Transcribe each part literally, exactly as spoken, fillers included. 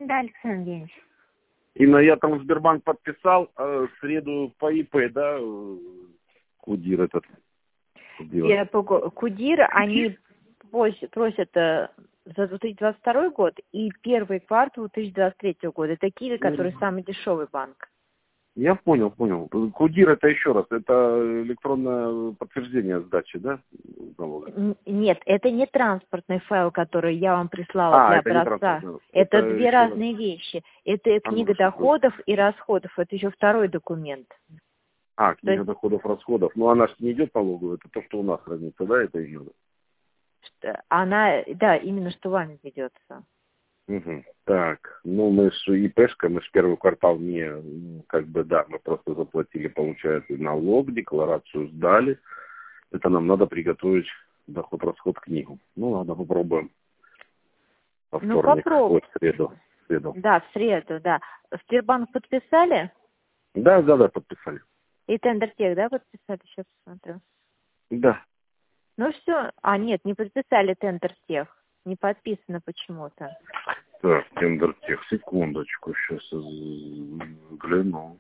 Да, Александр Евгеньевич. Инна, я там в Сбербанк подписал, а в среду по ИП, да, Кудир этот. Я, Кудир, они просят, просят э, за две тысячи двадцать второй год и первый квартал две тысячи двадцать третьего года. Это Киви, который самый дешевый банк. Я понял, понял. Кудир это еще раз, это электронное подтверждение сдачи, да? Налога? Нет, это не транспортный файл, который я вам прислала а, для это образца. Не это, это две разные раз. вещи. Это книга а, доходов и расходов. Это еще второй документ. А, книга есть... доходов, расходов. Ну, она же не идет налоговая, это то, что у нас хранится, да, это идет? Она, да, именно что вами ведется. Угу. Так, ну мы с ИПшка, мы же первый квартал не, как бы, да, мы просто заплатили, получается, налог, декларацию сдали. Это нам надо приготовить доход-расход книгу. Ну, ладно, попробуем. Во вторник, ну, попробуй. Ой, в среду. в среду. Да, в среду, да. Сбербанк подписали? Да, да, да, подписали. И Тендертех, да, подписали? Сейчас посмотрю. Да. Ну все. А, нет, не подписали Тендертех. Не подписано почему-то. Так, Тендертех, секундочку, сейчас взгляну.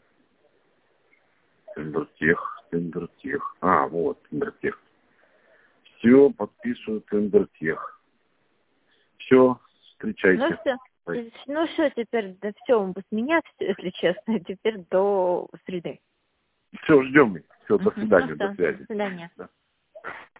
Тендертех, Тендертех. А, вот, Тендертех. Все, подписываю Тендертех. Все, встречайте. Ну все, ну все, теперь, да все, с меня все, если честно, теперь до среды. Все, ждем. Все, до свидания, ну, до связи. До свидания. Да.